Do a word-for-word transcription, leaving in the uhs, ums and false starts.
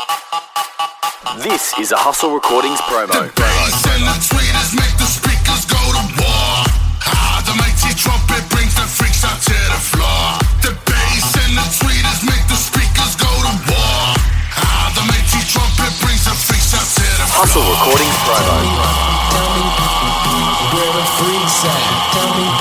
This is a Hustle Recordings promo. The bass and the tweeters make the speakers go to war. Ah, the mighty trumpet brings the freaks out to the floor. The bass and the tweeters make the speakers go to war. Ah, the mighty trumpet brings the freaks out to the floor. Hustle Recordings promo. Tell me where the freaks at. Tell me